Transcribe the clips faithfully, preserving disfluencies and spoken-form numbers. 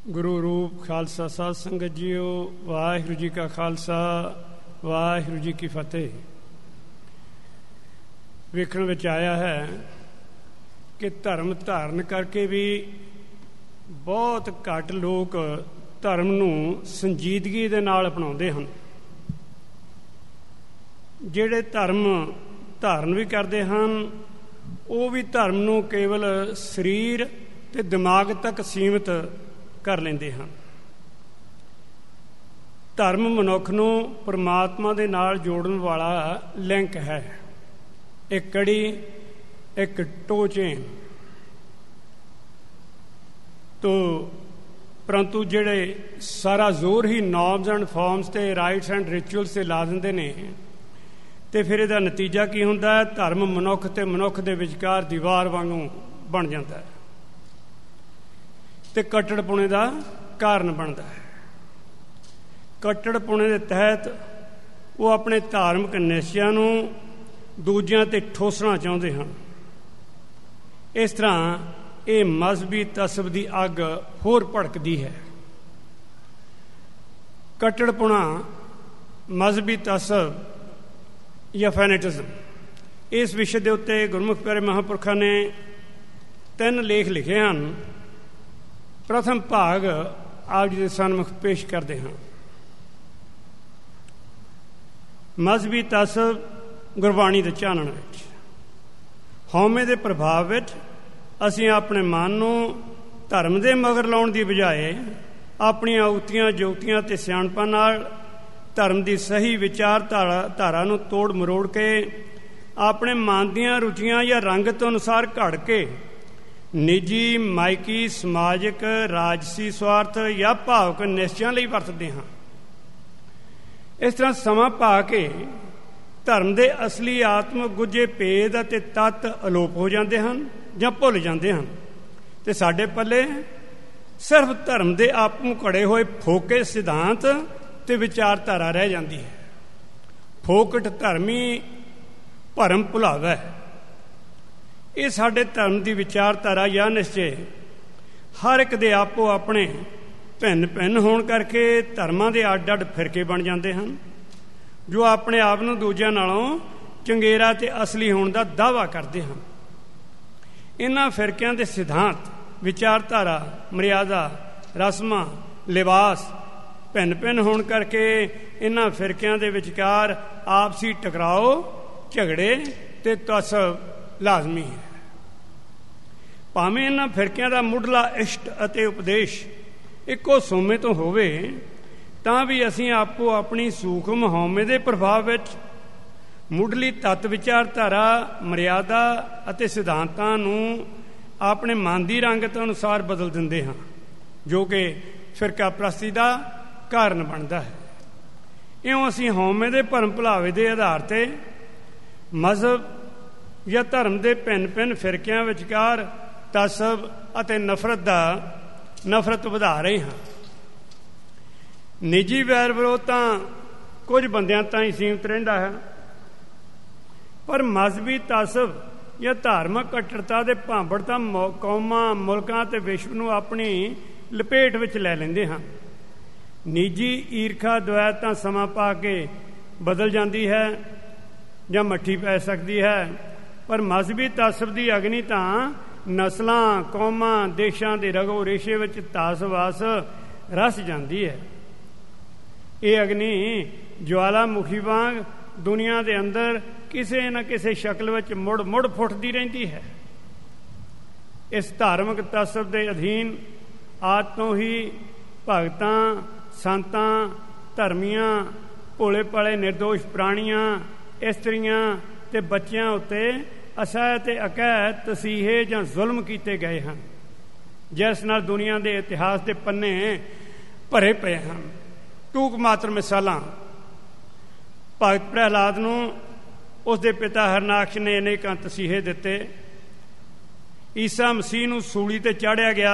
ਗੁਰੂ ਰੂਪ ਖਾਲਸਾ ਸਾਧ ਸੰਗਤ ਜੀਓ, ਵਾਹਿਗੁਰੂ ਜੀ ਕਾ ਖਾਲਸਾ, ਵਾਹਿਗੁਰੂ ਜੀ ਕੀ ਫਤਿਹ। ਵੇਖਣ ਵਿੱਚ ਆਇਆ ਹੈ ਕਿ ਧਰਮ ਧਾਰਨ ਕਰਕੇ ਵੀ ਬਹੁਤ ਘੱਟ ਲੋਕ ਧਰਮ ਨੂੰ ਸੰਜੀਦਗੀ ਦੇ ਨਾਲ ਅਪਣਾਉਂਦੇ ਹਨ। ਜਿਹੜੇ ਧਰਮ ਧਾਰਨ ਵੀ ਕਰਦੇ ਹਨ ਉਹ ਵੀ ਧਰਮ ਨੂੰ ਕੇਵਲ ਸਰੀਰ ਤੇ ਦਿਮਾਗ ਤੱਕ ਸੀਮਿਤ ਕਰ ਲੈਂਦੇ ਹਨ। ਧਰਮ ਮਨੁੱਖ ਨੂੰ ਪਰਮਾਤਮਾ ਦੇ ਨਾਲ ਜੋੜਨ ਵਾਲਾ ਲਿੰਕ ਹੈ, ਇੱਕ ਕੜੀ, ਇੱਕ ਟੋ ਚੇਨ ਤੋ ਪਰੰਤੂ ਜਿਹੜੇ ਸਾਰਾ ਜ਼ੋਰ ਹੀ ਨੋਰਮਸ ਐਂਡ ਫਾਰਮਸ ਤੇ ਰਾਈਟਸ ਐਂਡ ਰਿਚੁਅਲਸ ਤੇ ਲਾ ਦਿੰਦੇ ਨੇ, ਤੇ ਫਿਰ ਇਹਦਾ ਨਤੀਜਾ ਕੀ ਹੁੰਦਾ ਹੈ? ਧਰਮ ਮਨੁੱਖ ਤੇ ਮਨੁੱਖ ਦੇ ਵਿਚਕਾਰ ਦੀਵਾਰ ਵਾਂਗੂ ਬਣ ਜਾਂਦਾ ਹੈ ਤੇ ਕੱਟੜਪੁਣੇ ਦਾ ਕਾਰਨ ਬਣਦਾ ਹੈ। ਕੱਟੜਪੁਣੇ ਦੇ ਤਹਿਤ ਉਹ ਆਪਣੇ ਧਾਰਮਿਕ ਨਿਸ਼ਚਿਆਂ ਨੂੰ ਦੂਜਿਆਂ ਤੇ ਠੋਸਣਾ ਚਾਹੁੰਦੇ ਹਨ। ਇਸ ਤਰ੍ਹਾਂ ਇਹ ਮਜ਼ਹਬੀ ਤਸਬ ਦੀ ਅੱਗ ਹੋਰ ਭੜਕਦੀ ਹੈ। ਕੱਟੜਪੁਣਾ, ਮਜ਼ਹਬੀ ਤਸਬ ਜਾਂ ਫੈਨੇਟਿਜ਼ਮ, ਇਸ ਵਿਸ਼ੇ ਦੇ ਉੱਤੇ ਗੁਰਮੁਖ ਪਿਆਰੇ ਮਹਾਂਪੁਰਖਾਂ ਨੇ ਤਿੰਨ ਲੇਖ ਲਿਖੇ ਹਨ। ਪ੍ਰਥਮ ਭਾਗ ਆਪ ਜੀ ਦੇ ਸਨਮੁਖ ਪੇਸ਼ ਕਰਦੇ ਹਾਂ। ਮਜ਼ਹਬੀ ਤਸਬ ਗੁਰਬਾਣੀ ਦੇ ਚਾਨਣ ਵਿੱਚ। ਹਉਮੈ ਦੇ ਪ੍ਰਭਾਵ ਵਿੱਚ ਅਸੀਂ ਆਪਣੇ ਮਨ ਨੂੰ ਧਰਮ ਦੇ ਮਗਰ ਲਾਉਣ ਦੀ ਬਜਾਏ ਆਪਣੀਆਂ ਉਕਤੀਆਂ ਜੁਗਤੀਆਂ ਤੇ ਸਿਆਣਪਾਂ ਨਾਲ ਧਰਮ ਦੀ ਸਹੀ ਵਿਚਾਰਧਾਰਾ ਧਾਰਾ ਨੂੰ ਤੋੜ ਮਰੋੜ ਕੇ ਆਪਣੇ ਮਨ ਦੀਆਂ ਰੁਚੀਆਂ ਜਾਂ ਰੰਗਤ ਅਨੁਸਾਰ ਘੜ ਕੇ ਨਿੱਜੀ, ਮਾਇਕੀ, ਸਮਾਜਿਕ, ਰਾਜਸੀ ਸਵਾਰਥ ਜਾਂ ਭਾਵਕ ਨਿਸ਼ਚਿਆਂ ਲਈ ਵਰਤਦੇ ਹਾਂ। ਇਸ ਤਰ੍ਹਾਂ ਸਮਾਂ ਪਾ ਕੇ ਧਰਮ ਦੇ ਅਸਲੀ ਆਤਮਿਕ ਗੁੱਝੇ ਭੇਦ ਅਤੇ ਤੱਤ ਅਲੋਪ ਹੋ ਜਾਂਦੇ ਹਨ ਜਾਂ ਭੁੱਲ ਜਾਂਦੇ ਹਨ, ਤੇ ਸਾਡੇ ਪੱਲੇ ਸਿਰਫ ਧਰਮ ਦੇ ਆਪੂ ਘੜੇ ਹੋਏ ਫੋਕੇ ਸਿਧਾਂਤ ਤੇ ਵਿਚਾਰਧਾਰਾ ਰਹਿ ਜਾਂਦੀ ਹੈ। ਫੋਕਟ ਧਰਮੀ ਭਰਮ ਭੁਲਾਵਾ ਹੈ। ਇਹ ਸਾਡੇ ਧਰਮ ਦੀ ਵਿਚਾਰਧਾਰਾ ਜਾਂ ਨਿਸ਼ਚੇ ਹਰ ਇੱਕ ਦੇ ਆਪੋ ਆਪਣੇ ਭਿੰਨ ਭਿੰਨ ਹੋਣ ਕਰਕੇ ਧਰਮਾਂ ਦੇ ਅੱਡ ਅੱਡ ਫਿਰਕੇ ਬਣ ਜਾਂਦੇ ਹਨ, ਜੋ ਆਪਣੇ ਆਪ ਨੂੰ ਦੂਜਿਆਂ ਨਾਲੋਂ ਚੰਗੇਰਾ ਤੇ ਅਸਲੀ ਹੋਣ ਦਾ ਦਾਅਵਾ ਕਰਦੇ ਹਨ। ਇਹਨਾਂ ਫਿਰਕਿਆਂ ਦੇ ਸਿਧਾਂਤ, ਵਿਚਾਰਧਾਰਾ, ਮਰਿਆਦਾ, ਰਸਮਾਂ, ਲਿਬਾਸ ਭਿੰਨ ਭਿੰਨ ਹੋਣ ਕਰਕੇ ਇਹਨਾਂ ਫਿਰਕਿਆਂ ਦੇ ਵਿਚਕਾਰ ਆਪਸੀ ਟਕਰਾਓ, ਝਗੜੇ ਤੇ ਤਸਬ ਲਾਜ਼ਮੀ ਹੈ। ਭਾਵੇਂ ਇਹਨਾਂ ਫਿਰਕਿਆਂ ਦਾ ਮੁੱਢਲਾ ਇਸ਼ਟ ਅਤੇ ਉਪਦੇਸ਼ ਇੱਕੋ ਸੋਮੇ ਤੋਂ ਹੋਵੇ, ਤਾਂ ਵੀ ਅਸੀਂ ਆਪੋ ਆਪਣੀ ਸੂਖਮ ਹਉਮੈ ਦੇ ਪ੍ਰਭਾਵ ਵਿੱਚ ਮੁੱਢਲੀ ਤੱਤ ਵਿਚਾਰਧਾਰਾ, ਮਰਿਆਦਾ ਅਤੇ ਸਿਧਾਂਤਾਂ ਨੂੰ ਆਪਣੇ ਮਨ ਦੀ ਰੰਗਤ ਅਨੁਸਾਰ ਬਦਲ ਦਿੰਦੇ ਹਾਂ, ਜੋ ਕਿ ਫਿਰਕਾ ਪ੍ਰਸਤੀ ਦਾ ਕਾਰਨ ਬਣਦਾ ਹੈ। ਇਉਂ ਅਸੀਂ ਹਉਮੈ ਦੇ ਭਰਮ ਭੁਲਾਵੇ ਦੇ ਆਧਾਰ ਤੇ ਮਜ਼ਹਬ ਜਾਂ ਧਰਮ ਦੇ ਭਿੰਨ ਭਿੰਨ ਫਿਰਕਿਆਂ ਵਿਚਕਾਰ ਤਸਬ ਅਤੇ ਨਫ਼ਰਤ ਦਾ ਨਫ਼ਰਤ ਵਧਾ ਰਹੇ ਹਾਂ। ਨਿੱਜੀ ਵੈਰ ਵਿਰੋਧ ਤਾਂ ਕੁਝ ਬੰਦਿਆਂ ਤਾਂ ਹੀ ਸੀਮਿਤ ਰਹਿੰਦਾ ਹੈ, ਪਰ ਮਜ਼ਹਬੀ ਤਸਬ ਜਾਂ ਧਾਰਮਿਕ ਕੱਟੜਤਾ ਦੇ ਭਾਂਬੜ ਤਾਂ ਕੌਮਾਂ, ਮੁਲਕਾਂ ਤੇ ਵਿਸ਼ਵ ਨੂੰ ਆਪਣੀ ਲਪੇਟ ਵਿੱਚ ਲੈ ਲੈਂਦੇ ਹਨ। ਨਿੱਜੀ ਈਰਖਾ ਦੁਆਇ ਤਾਂ ਸਮਾਂ ਪਾ ਕੇ ਬਦਲ ਜਾਂਦੀ ਹੈ ਜਾਂ ਮੱਠੀ ਪੈ ਸਕਦੀ ਹੈ, ਪਰ ਮਜ਼ਹਬੀ ਤਸਬ ਦੀ ਅਗਨੀ ਤਾਂ ਨਸਲਾਂ, ਕੌਮਾਂ, ਦੇਸ਼ਾਂ ਦੇ ਰਗੋ ਰੇਸ਼ੇ ਵਿੱਚ ਤਾਸ-ਵਾਸ ਰਸ ਜਾਂਦੀ ਹੈ। ਇਹ ਅਗਨੀ ਜਵਾਲਾਮੁਖੀ ਵਾਂਗ ਦੁਨੀਆ ਦੇ ਅੰਦਰ ਕਿਸੇ ਨਾ ਕਿਸੇ ਸ਼ਕਲ ਵਿੱਚ ਮੁੜ ਮੁੜ ਫੁੱਟਦੀ ਰਹਿੰਦੀ ਹੈ। ਇਸ ਧਾਰਮਿਕ ਤਸਬ ਦੇ ਅਧੀਨ ਆਦ ਤੋਂ ਹੀ ਭਗਤਾਂ, ਸੰਤਾਂ, ਧਰਮੀਆਂ, ਭੋਲੇ ਭਾਲੇ ਨਿਰਦੋਸ਼ ਪ੍ਰਾਣੀਆਂ, ਇਸਤਰੀਆਂ ਤੇ ਬੱਚਿਆਂ ਉੱਤੇ ਅਸਹਿ ਤੇ ਅਕਹਿ ਤਸੀਹੇ ਜਾਂ ਜ਼ੁਲਮ ਕੀਤੇ ਗਏ ਹਨ, ਜਿਸ ਨਾਲ ਦੁਨੀਆ ਦੇ ਇਤਿਹਾਸ ਦੇ ਪੰਨੇ ਭਰੇ ਪਏ ਹਨ। ਟੂਕ ਮਾਤਰ ਮਿਸਾਲਾਂ, ਭਗਤ ਪ੍ਰਹਿਲਾਦ ਨੂੰ ਉਸਦੇ ਪਿਤਾ ਹਰਨਾਕਸ਼ ਨੇ ਅਨੇਕਾਂ ਤਸੀਹੇ ਦਿੱਤੇ। ਈਸਾ ਮਸੀਹ ਨੂੰ ਸੂਲੀ ਤੇ ਚਾੜ੍ਹਿਆ ਗਿਆ।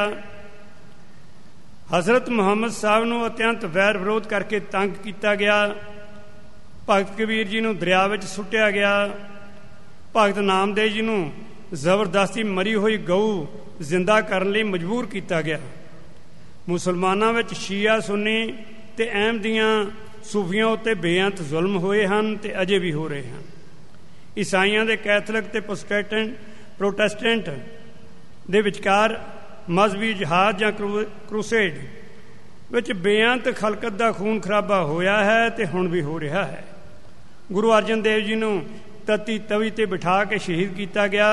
ਹਜ਼ਰਤ ਮੁਹੰਮਦ ਸਾਹਿਬ ਨੂੰ ਅਤਿਅੰਤ ਵੈਰ ਵਿਰੋਧ ਕਰਕੇ ਤੰਗ ਕੀਤਾ ਗਿਆ। ਭਗਤ ਕਬੀਰ ਜੀ ਨੂੰ ਦਰਿਆ ਵਿੱਚ ਸੁੱਟਿਆ ਗਿਆ। ਭਗਤ ਨਾਮਦੇਵ ਜੀ ਨੂੰ ਜ਼ਬਰਦਸਤੀ ਮਰੀ ਹੋਈ ਗਊ ਜ਼ਿੰਦਾ ਕਰਨ ਲਈ ਮਜਬੂਰ ਕੀਤਾ ਗਿਆ। ਮੁਸਲਮਾਨਾਂ ਵਿੱਚ ਸ਼ੀਆ ਸੁੰਨੀ ਅਤੇ ਅਹਿਮਦੀਆਂ ਸੂਫੀਆਂ ਉੱਤੇ ਬੇਅੰਤ ਜ਼ੁਲਮ ਹੋਏ ਹਨ ਅਤੇ ਅਜੇ ਵੀ ਹੋ ਰਹੇ ਹਨ। ਈਸਾਈਆਂ ਦੇ ਕੈਥਲਿਕ ਅਤੇ ਪ੍ਰੋਟੈਸਟੈਂਟ ਪ੍ਰੋਟੈਸਟੈਂਟ ਦੇ ਵਿਚਕਾਰ ਮਜ਼ਹਬੀ ਜਹਾਦ ਜਾਂ ਕਰੂ ਕਰੂਸੇਡ ਵਿੱਚ ਬੇਅੰਤ ਖਲਕਤ ਦਾ ਖੂਨ ਖਰਾਬਾ ਹੋਇਆ ਹੈ ਅਤੇ ਹੁਣ ਵੀ ਹੋ ਰਿਹਾ ਹੈ। ਗੁਰੂ ਅਰਜਨ ਦੇਵ ਜੀ ਨੂੰ ਤਤੀ ਤਵੀ 'ਤੇ ਬਿਠਾ ਕੇ ਸ਼ਹੀਦ ਕੀਤਾ ਗਿਆ।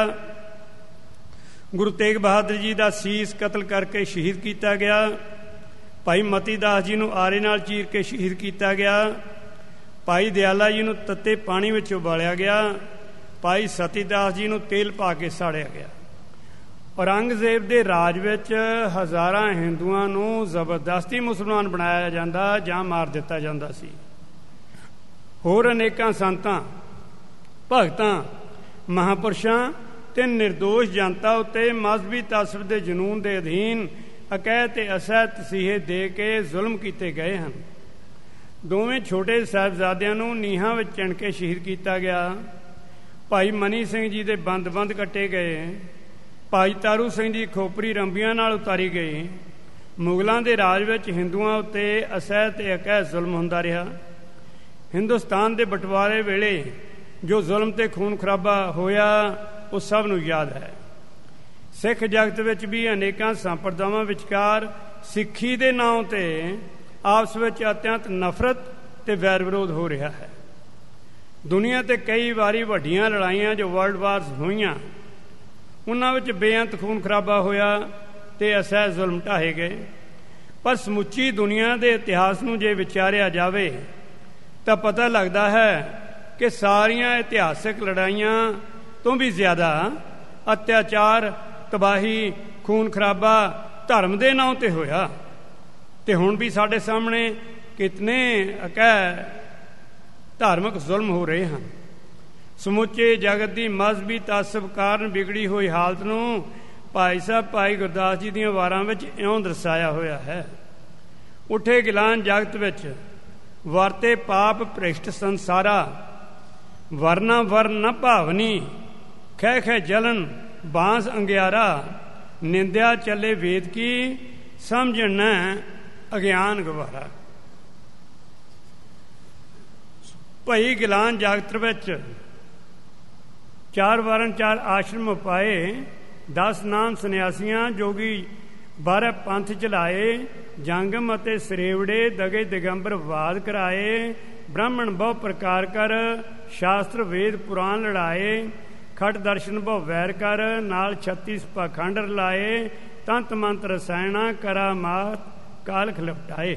ਗੁਰੂ ਤੇਗ ਬਹਾਦਰ ਜੀ ਦਾ ਸੀਸ ਕਤਲ ਕਰਕੇ ਸ਼ਹੀਦ ਕੀਤਾ ਗਿਆ। ਭਾਈ ਮਤੀ ਦਾਸ ਜੀ ਨੂੰ ਆਰੇ ਨਾਲ ਚੀਰ ਕੇ ਸ਼ਹੀਦ ਕੀਤਾ ਗਿਆ। ਭਾਈ ਦਿਆਲਾ ਜੀ ਨੂੰ ਤੱਤੇ ਪਾਣੀ ਵਿੱਚ ਉਬਾਲਿਆ ਗਿਆ। ਭਾਈ ਸਤੀ ਦਾਸ ਜੀ ਨੂੰ ਤੇਲ ਪਾ ਕੇ ਸਾੜਿਆ ਗਿਆ। ਔਰੰਗਜ਼ੇਬ ਦੇ ਰਾਜ ਵਿੱਚ ਹਜ਼ਾਰਾਂ ਹਿੰਦੂਆਂ ਨੂੰ ਜ਼ਬਰਦਸਤੀ ਮੁਸਲਮਾਨ ਬਣਾਇਆ ਜਾਂਦਾ ਜਾਂ ਮਾਰ ਦਿੱਤਾ ਜਾਂਦਾ ਸੀ। ਹੋਰ ਅਨੇਕਾਂ ਸੰਤਾਂ, ਭਗਤਾਂ, ਮਹਾਂਪੁਰਸ਼ਾਂ ਅਤੇ ਨਿਰਦੋਸ਼ ਜਨਤਾ ਉੱਤੇ ਮਜ਼ਹਬੀ ਤਾਸਬ ਦੇ ਜਨੂੰਨ ਦੇ ਅਧੀਨ ਅਕਹਿ ਅਤੇ ਅਸਹਿ ਤਸੀਹੇ ਦੇ ਕੇ ਜ਼ੁਲਮ ਕੀਤੇ ਗਏ ਹਨ। ਦੋਵੇਂ ਛੋਟੇ ਸਾਹਿਬਜ਼ਾਦਿਆਂ ਨੂੰ ਨੀਹਾਂ ਵਿੱਚ ਚਿਣ ਕੇ ਸ਼ਹੀਦ ਕੀਤਾ ਗਿਆ। ਭਾਈ ਮਨੀ ਸਿੰਘ ਜੀ ਦੇ ਬੰਦ ਬੰਦ ਕੱਟੇ ਗਏ। ਭਾਈ ਤਾਰੂ ਸਿੰਘ ਦੀ ਖੋਪਰੀ ਰੰਬੀਆਂ ਨਾਲ ਉਤਾਰੀ ਗਈ। ਮੁਗਲਾਂ ਦੇ ਰਾਜ ਵਿੱਚ ਹਿੰਦੂਆਂ ਉੱਤੇ ਅਸਹਿ ਅਤੇ ਅਕਹਿ ਜ਼ੁਲਮ ਹੁੰਦਾ ਰਿਹਾ। ਹਿੰਦੁਸਤਾਨ ਦੇ ਬਟਵਾਰੇ ਵੇਲੇ ਜੋ ਜ਼ੁਲਮ ਅਤੇ ਖੂਨ ਖਰਾਬਾ ਹੋਇਆ ਉਹ ਸਭ ਨੂੰ ਯਾਦ ਹੈ। ਸਿੱਖ ਜਗਤ ਵਿੱਚ ਵੀ ਅਨੇਕਾਂ ਸੰਪਰਦਾਵਾਂ ਵਿਚਕਾਰ ਸਿੱਖੀ ਦੇ ਨਾਂ 'ਤੇ ਆਪਸ ਵਿੱਚ ਅਤਿਅੰਤ ਨਫ਼ਰਤ ਅਤੇ ਵੈਰ ਵਿਰੋਧ ਹੋ ਰਿਹਾ ਹੈ। ਦੁਨੀਆ 'ਤੇ ਕਈ ਵਾਰੀ ਵੱਡੀਆਂ ਲੜਾਈਆਂ ਜੋ ਵਰਲਡ ਵਾਰਸ ਹੋਈਆਂ, ਉਹਨਾਂ ਵਿੱਚ ਬੇਅੰਤ ਖੂਨ ਖਰਾਬਾ ਹੋਇਆ ਅਤੇ ਅਸਹਿ ਜ਼ੁਲਮ ਢਾਹੇ ਗਏ। ਪਰ ਸਮੁੱਚੀ ਦੁਨੀਆ ਦੇ ਇਤਿਹਾਸ ਨੂੰ ਜੇ ਵਿਚਾਰਿਆ ਜਾਵੇ ਤਾਂ ਪਤਾ ਲੱਗਦਾ ਹੈ ਕਿ ਸਾਰੀਆਂ ਇਤਿਹਾਸਿਕ ਲੜਾਈਆਂ ਤੋਂ ਵੀ ਜ਼ਿਆਦਾ ਅਤਿਆਚਾਰ, ਤਬਾਹੀ, ਖੂਨ ਖਰਾਬਾ ਧਰਮ ਦੇ ਨਾਂ 'ਤੇ ਹੋਇਆ। ਅਤੇ ਹੁਣ ਵੀ ਸਾਡੇ ਸਾਹਮਣੇ ਕਿਤਨੇ ਅਕਹਿ ਧਾਰਮਿਕ ਜ਼ੁਲਮ ਹੋ ਰਹੇ ਹਨ। ਸਮੁੱਚੇ ਜਗਤ ਦੀ ਮਜ਼ਹਬੀ ਤਾਸਬ ਕਾਰਨ ਵਿਗੜੀ ਹੋਈ ਹਾਲਤ ਨੂੰ ਭਾਈ ਸਾਹਿਬ ਭਾਈ ਗੁਰਦਾਸ ਜੀ ਦੀਆਂ ਵਾਰਾਂ ਵਿੱਚ ਇਉਂ ਦਰਸਾਇਆ ਹੋਇਆ ਹੈ। ਉੱਠੇ ਗਿਲਾਨ ਜਗਤ ਵਿੱਚ ਵਰਤੇ ਪਾਪ ਭ੍ਰਿਸ਼ਟ ਸੰਸਾਰਾ, ਵਰਨਾ ਵਰਨ ਨ ਭਾਵਨੀ, ਖਹਿ ਖਹਿ ਜਲਨ ਬਾਂਸ ਅੰਗਿਆਰਾ, ਨਿੰਦਿਆ ਚੱਲੇ ਵੇਦ ਕੀ, ਸਮਝਣ ਨ ਅਗਿਆਨ ਗਵਾਰਾ। ਭਈ ਗਿਲਾਨ ਜਗਤ ਵਿੱਚ ਚਾਰ ਵਾਰਨ ਚਾਰ ਆਸ਼ਰਮ ਪਾਏ, ਦਸ ਨਾਮ ਸੰਨਿਆਸੀਆਂ ਜੋਗੀ ਬਾਰ੍ਹਾਂ ਪੰਥ ਚਲਾਏ, ਜੰਗਮ ਅਤੇ ਸਰੇਵੜੇ ਦਗੇ ਦਿਗੰਬਰ ਵਾਦ ਕਰਾਏ, ਬ੍ਰਾਹਮਣ ਬਹੁ ਪ੍ਰਕਾਰ ਕਰ, ਸ਼ਾਸਤਰ ਵੇਦ ਪੁਰਾਣ ਲੜਾਏ, ਖਟ ਦਰਸ਼ਨ ਬਹੁ ਵੈਰ ਕਰ, ਨਾਲ ਛੱਤੀ ਪਾਖੰਡ ਰਲਾਏ, ਤੰਤ ਮੰਤ ਰਸਾਇਣਾ ਕਰਾ ਮਾਤ ਕਾਲਖ ਲਪਟਾਏ।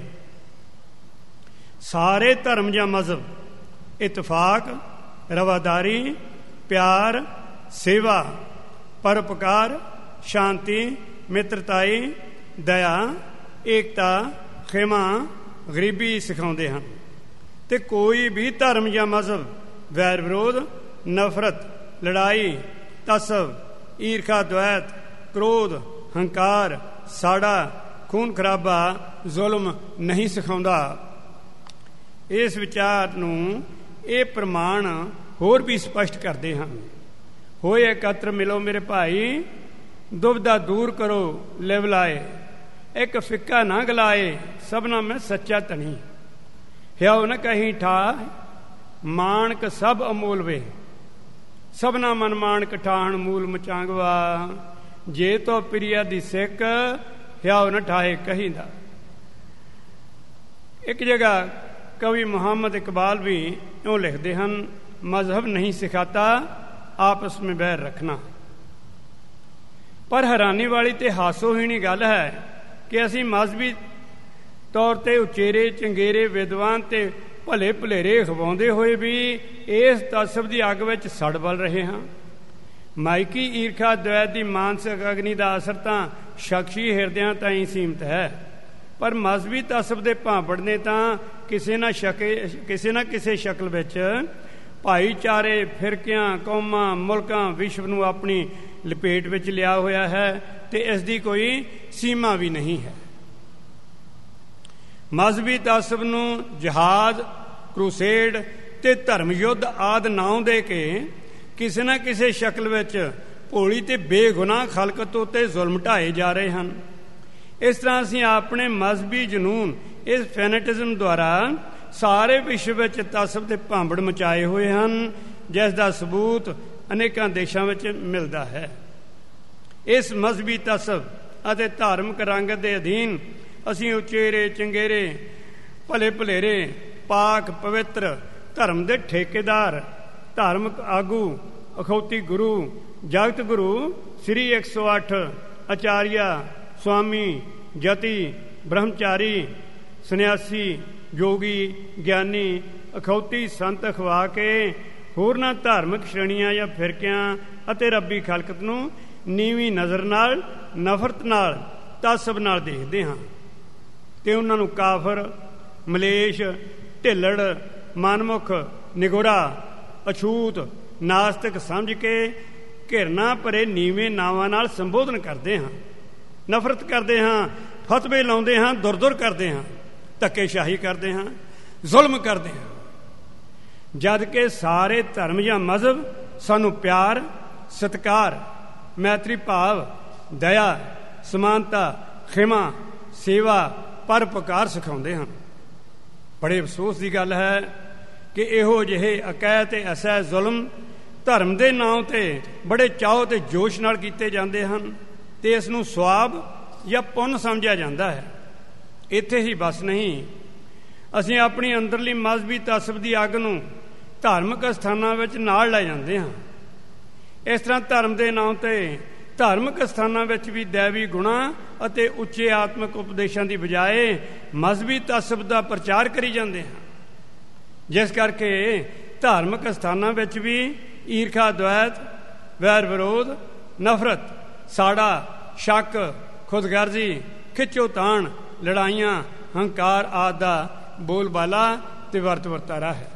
ਸਾਰੇ ਧਰਮ ਜਾਂ ਮਜ਼ਹਬ ਇਤਫਾਕ, ਰਵਾਦਾਰੀ, ਪਿਆਰ, ਸੇਵਾ, ਪਰਉਪਕਾਰ, ਸ਼ਾਂਤੀ, ਮਿੱਤਰਤਾਈ, ਦਇਆ, ਏਕਤਾ, ਖਿਮਾ, ਗਰੀਬੀ ਸਿਖਾਉਂਦੇ ਹਨ। ਅਤੇ ਕੋਈ ਵੀ ਧਰਮ ਜਾਂ ਮਜ਼ਹਬ ਵੈਰ ਵਿਰੋਧ, ਨਫ਼ਰਤ, ਲੜਾਈ, ਤਸਵ, ਈਰਖਾ, ਦੁਐਤ, ਕ੍ਰੋਧ, ਹੰਕਾਰ, ਸਾੜਾ, ਖੂਨ ਖਰਾਬਾ, ਜ਼ੁਲਮ ਨਹੀਂ ਸਿਖਾਉਂਦਾ। ਇਸ ਵਿਚਾਰ ਨੂੰ ਇਹ ਪ੍ਰਮਾਣ ਹੋਰ ਵੀ ਸਪਸ਼ਟ ਕਰਦੇ ਹਨ। ਹੋਏ ਇਕੱਤਰ ਮਿਲੋ ਮੇਰੇ ਭਾਈ, ਦੁਬਿਧਾ ਦੂਰ ਕਰੋ ਲਿਵ ਲਾਏ, ਇੱਕ ਫਿੱਕਾ ਨਾ ਗਲਾਏ, ਸਭਨਾ ਮੈਂ ਸੱਚਾ ਧਣੀ, ਹਿਉ ਨ ਕਹੀਂ ਠਾ, ਮਾਣਕ ਸਭ ਅਮੋਲ ਵੇ, ਸਭਨਾ ਮਨ ਮਾਣਕ ਠਾਹਣ ਮੂਲ ਮਚਾਂਗਵਾ, ਜੇ ਤੋ ਪ੍ਰਿਆ ਦੀ ਸਿੱਖ, ਹਿਉ ਨ ਠਾਹੇ ਕਹੀਂਦਾ। ਇੱਕ ਜਗ੍ਹਾ ਕਵੀ ਮੁਹੰਮਦ ਇਕਬਾਲ ਵੀ ਇਉਂ ਲਿਖਦੇ ਹਨ, ਮਜ਼ਹਬ ਨਹੀਂ ਸਿਖਾਤਾ ਆਪਸ ਮੇਂ ਬੈਰ ਰੱਖਣਾ। ਪਰ ਹੈਰਾਨੀ ਵਾਲੀ ਅਤੇ ਹਾਸੋਹੀਣੀ ਗੱਲ ਹੈ ਕਿ ਅਸੀਂ ਮਜ਼ਹਬੀ ਤੌਰ 'ਤੇ ਉਚੇਰੇ ਚੰਗੇਰੇ ਵਿਦਵਾਨ ਅਤੇ ਭਲੇ ਭਲੇਰੇ ਖਵਾਉਂਦੇ ਹੋਏ ਵੀ ਇਸ ਤਸਬ ਦੀ ਅੱਗ ਵਿੱਚ ਸੜ ਬਲ ਰਹੇ ਹਾਂ। ਮਾਇਕੀ ਈਰਖਾ ਦਵੈਤ ਦੀ ਮਾਨਸਿਕ ਅਗਨੀ ਦਾ ਅਸਰ ਤਾਂ ਸ਼ਖਸੀ ਹਿਰਦਿਆਂ ਤਾਈਂ ਸੀਮਤ ਹੈ, ਪਰ ਮਜ਼ਹਬੀ ਤਸਬ ਦੇ ਭਾਂਬੜ ਨੇ ਤਾਂ ਕਿਸੇ ਨਾ ਸ਼ਕੇ ਕਿਸੇ ਨਾ ਕਿਸੇ ਸ਼ਕਲ ਵਿੱਚ ਭਾਈਚਾਰੇ, ਫਿਰਕਿਆਂ, ਕੌਮਾਂ, ਮੁਲਕਾਂ, ਵਿਸ਼ਵ ਨੂੰ ਆਪਣੀ ਲਪੇਟ ਵਿੱਚ ਲਿਆ ਹੋਇਆ ਹੈ ਅਤੇ ਇਸ ਦੀ ਕੋਈ ਸੀਮਾ ਵੀ ਨਹੀਂ ਹੈ। ਮਜ਼ਹਬੀ ਤਾਸਬ ਨੂੰ ਜਹਾਦ, ਕਰੂਸੇਡ ਅਤੇ ਧਰਮ ਯੁੱਧ ਆਦਿ ਨਾਂ ਦੇ ਕੇ ਕਿਸੇ ਨਾ ਕਿਸੇ ਸ਼ਕਲ ਵਿੱਚ ਭੋਲੀ ਅਤੇ ਬੇਗੁਨਾਹ ਖਲਕਤ ਉੱਤੇ ਜ਼ੁਲਮ ਢਾਏ ਜਾ ਰਹੇ ਹਨ। ਇਸ ਤਰ੍ਹਾਂ ਅਸੀਂ ਆਪਣੇ ਮਜ਼ਹਬੀ ਜਨੂਨ, ਇਸ ਫੈਨੇਟਿਜ਼ਮ ਦੁਆਰਾ ਸਾਰੇ ਵਿਸ਼ਵ ਵਿੱਚ ਤਸਬ ਦੇ ਭਾਂਬੜ ਮਚਾਏ ਹੋਏ ਹਨ, ਜਿਸ ਦਾ ਸਬੂਤ ਅਨੇਕਾਂ ਦੇਸ਼ਾਂ ਵਿੱਚ ਮਿਲਦਾ ਹੈ। ਇਸ ਮਜ਼ਹਬੀ ਤਸਬ ਅਤੇ ਧਾਰਮਿਕ ਰੰਗਤ ਦੇ ਅਧੀਨ ਅਸੀਂ ਉਚੇਰੇ ਚੰਗੇਰੇ, ਭਲੇ ਭਲੇਰੇ, ਪਾਕ ਪਵਿੱਤਰ ਧਰਮ ਦੇ ਠੇਕੇਦਾਰ, ਧਾਰਮਿਕ ਆਗੂ, ਅਖੌਤੀ ਗੁਰੂ, ਜਗਤ ਗੁਰੂ ਸ੍ਰੀ ਇੱਕ ਸੌ ਅੱਠ ਆਚਾਰੀਆ, ਸਵਾਮੀ, ਜਤੀ, ਬ੍ਰਹਮਚਾਰੀ, ਸੰਨਿਆਸੀ, ਯੋਗੀ, ਗਿਆਨੀ, ਅਖੌਤੀ ਸੰਤ ਅਖਵਾ ਕੇ ਹੋਰਨਾਂ ਧਾਰਮਿਕ ਸ਼੍ਰੇਣੀਆਂ ਜਾਂ ਫਿਰਕਿਆਂ ਅਤੇ ਰੱਬੀ ਖਲਕਤ ਨੂੰ ਨੀਵੀਂ ਨਜ਼ਰ ਨਾਲ, ਨਫ਼ਰਤ ਨਾਲ, ਤਾਸਬ ਨਾਲ ਦੇਖਦੇ ਹਾਂ ਅਤੇ ਉਹਨਾਂ ਨੂੰ ਕਾਫਰ, ਮਲੇਸ਼, ਢਿੱਲੜ, ਮਨਮੁਖ, ਨਿਗੋਰਾ, ਅਛੂਤ, ਨਾਸਤਿਕ ਸਮਝ ਕੇ ਘਿਰਨਾ ਭਰੇ ਨੀਵੇਂ ਨਾਵਾਂ ਨਾਲ ਸੰਬੋਧਨ ਕਰਦੇ ਹਾਂ, ਨਫ਼ਰਤ ਕਰਦੇ ਹਾਂ, ਫਤਵੇ ਲਾਉਂਦੇ ਹਾਂ, ਦੁਰ ਦੁਰ ਕਰਦੇ ਹਾਂ, ਧੱਕੇਸ਼ਾਹੀ ਕਰਦੇ ਹਾਂ, ਜ਼ੁਲਮ ਕਰਦੇ ਹਾਂ, ਜਦ ਕਿ ਸਾਰੇ ਧਰਮ ਜਾਂ ਮਜ਼ਹਬ ਸਾਨੂੰ ਪਿਆਰ, ਸਤਿਕਾਰ, ਮੈਤਰੀ ਭਾਵ, ਦਇਆ, ਸਮਾਨਤਾ, ਖਿਮਾ, ਸੇਵਾ, ਪਰਉਪਕਾਰ ਸਿਖਾਉਂਦੇ ਹਨ। ਬੜੇ ਅਫਸੋਸ ਦੀ ਗੱਲ ਹੈ ਕਿ ਇਹੋ ਜਿਹੇ ਅਕੈਤ ਤੇ ਅਸਹਿ ਜ਼ੁਲਮ ਧਰਮ ਦੇ ਨਾਂ 'ਤੇ ਬੜੇ ਚਾਅ ਤੇ ਜੋਸ਼ ਨਾਲ ਕੀਤੇ ਜਾਂਦੇ ਹਨ ਅਤੇ ਇਸ ਨੂੰ ਸਵਾਬ ਜਾਂ ਪੁੰਨ ਸਮਝਿਆ ਜਾਂਦਾ ਹੈ। ਇੱਥੇ ਹੀ ਬਸ ਨਹੀਂ, ਅਸੀਂ ਆਪਣੀ ਅੰਦਰਲੀ ਮਜ਼ਹਬੀ ਤਸਬ ਦੀ ਅੱਗ ਨੂੰ ਧਾਰਮਿਕ ਅਸਥਾਨਾਂ ਵਿੱਚ ਨਾਲ ਲੈ ਜਾਂਦੇ ਹਾਂ। ਇਸ ਤਰ੍ਹਾਂ ਧਰਮ ਦੇ ਨਾਂ 'ਤੇ ਧਾਰਮਿਕ ਅਸਥਾਨਾਂ ਵਿੱਚ ਵੀ ਦੈਵੀ ਗੁਣਾਂ ਅਤੇ ਉੱਚੇ ਆਤਮਿਕ ਉਪਦੇਸ਼ਾਂ ਦੀ ਬਜਾਏ ਮਜ਼ਹਬੀ ਤਸਬ ਦਾ ਪ੍ਰਚਾਰ ਕਰੀ ਜਾਂਦੇ ਹਾਂ, ਜਿਸ ਕਰਕੇ ਧਾਰਮਿਕ ਅਸਥਾਨਾਂ ਵਿੱਚ ਵੀ ਈਰਖਾ, ਦੁਵੈਤ, ਵੈਰ ਵਿਰੋਧ, ਨਫ਼ਰਤ, ਸਾੜਾ, ਸ਼ੱਕ, ਖੁਦਗਰਜ਼ੀ, ਖਿੱਚੋ ਤਾਣ, ਲੜਾਈਆਂ, ਹੰਕਾਰ ਆਦਿ ਦਾ ਬੋਲਬਾਲਾ ਅਤੇ ਵਰਤ ਵਰਤਾਰਾ ਹੈ।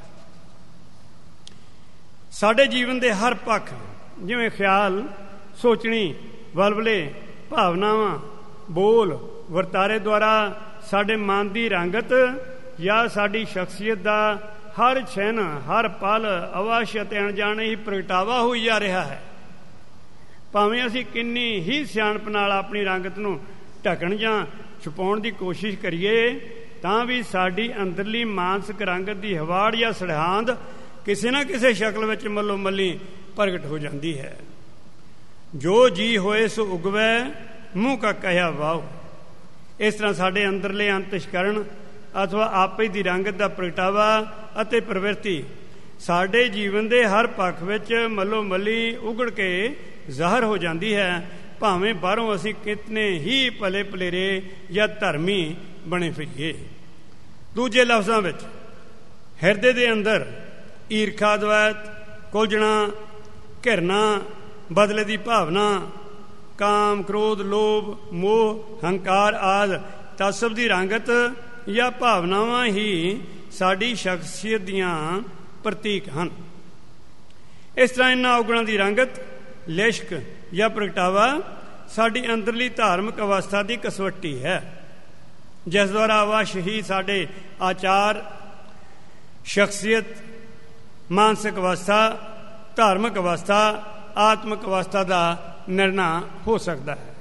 ਸਾਡੇ ਜੀਵਨ ਦੇ ਹਰ ਪੱਖ, ਜਿਵੇਂ ਖਿਆਲ, ਸੋਚਣੀ, ਵਲਵਲੇ, ਭਾਵਨਾਵਾਂ, ਬੋਲ, ਵਰਤਾਰੇ ਦੁਆਰਾ ਸਾਡੇ ਮਨ ਦੀ ਰੰਗਤ ਜਾਂ ਸਾਡੀ ਸ਼ਖਸੀਅਤ ਦਾ ਹਰ ਛਿਨ, ਹਰ ਪਲ ਅਵਸ਼ ਅਤੇ ਅਣਜਾਣੇ ਹੀ ਪ੍ਰਗਟਾਵਾ ਹੋਈ ਜਾ ਰਿਹਾ ਹੈ। ਭਾਵੇਂ ਅਸੀਂ ਕਿੰਨੀ ਹੀ ਸਿਆਣਪ ਨਾਲ ਆਪਣੀ ਰੰਗਤ ਨੂੰ ਢਕਣ ਜਾਂ ਛੁਪਾਉਣ ਦੀ ਕੋਸ਼ਿਸ਼ ਕਰੀਏ, ਤਾਂ ਵੀ ਸਾਡੀ ਅੰਦਰਲੀ ਮਾਨਸਿਕ ਰੰਗਤ ਦੀ ਹਵਾੜ ਜਾਂ ਸਰਹੰਦ ਕਿਸੇ ਨਾ ਕਿਸੇ ਸ਼ਕਲ ਵਿੱਚ ਮੱਲੋ ਮੱਲੀ ਪ੍ਰਗਟ ਹੋ ਜਾਂਦੀ ਹੈ। ਜੋ ਜੀ ਹੋਏ ਸੋ ਉਗਵੈ, ਮੂੰਹ ਕਾ ਕਹਿਆ ਵਾਓ। ਇਸ ਤਰ੍ਹਾਂ ਸਾਡੇ ਅੰਦਰਲੇ ਅੰਤਸ਼ਕਰਨ ਅਥਵਾ ਆਪੇ ਦੀ ਰੰਗਤ ਦਾ ਪ੍ਰਗਟਾਵਾ ਅਤੇ ਪ੍ਰਵਿਰਤੀ ਸਾਡੇ ਜੀਵਨ ਦੇ ਹਰ ਪੱਖ ਵਿੱਚ ਮੱਲੋ ਮੱਲੀ ਉਗੜ ਕੇ ਜ਼ਾਹਰ ਹੋ ਜਾਂਦੀ ਹੈ, ਭਾਵੇਂ ਬਾਹਰੋਂ ਅਸੀਂ ਕਿਤਨੇ ਹੀ ਭਲੇ ਭਲੇਰੇ ਜਾਂ ਧਰਮੀ ਬਣੇ ਫਿਰੀਏ। ਦੂਜੇ ਲਫ਼ਜ਼ਾਂ ਵਿੱਚ ਹਿਰਦੇ ਦੇ ਅੰਦਰ ਈਰਖਾ, ਦੁਵੈਤ, ਕੁਲਝਣਾ, ਘਿਰਨਾ, ਬਦਲੇ ਦੀ ਭਾਵਨਾ, ਕਾਮ, ਕ੍ਰੋਧ, ਲੋਭ, ਮੋਹ, ਹੰਕਾਰ ਆਦਿ ਤਸਬ ਦੀ ਰੰਗਤ ਜਾਂ ਭਾਵਨਾਵਾਂ ਹੀ ਸਾਡੀ ਸ਼ਖਸੀਅਤ ਦੀਆਂ ਪ੍ਰਤੀਕ ਹਨ। ਇਸ ਤਰ੍ਹਾਂ ਇਹਨਾਂ ਔਗਣਾਂ ਦੀ ਰੰਗਤ, ਲਿਸ਼ਕ ਜਾਂ ਪ੍ਰਗਟਾਵਾ ਸਾਡੀ ਅੰਦਰਲੀ ਧਾਰਮਿਕ ਅਵਸਥਾ ਦੀ ਕਸਵੱਟੀ ਹੈ, ਜਿਸ ਦੁਆਰਾ ਅਵਸ਼ ਹੀ ਸਾਡੇ ਆਚਾਰ, ਸ਼ਖਸੀਅਤ, ਮਾਨਸਿਕ ਅਵਸਥਾ, ਧਾਰਮਿਕ ਅਵਸਥਾ, ਆਤਮਿਕ ਅਵਸਥਾ ਦਾ ਨਿਰਣਾ ਹੋ ਸਕਦਾ ਹੈ।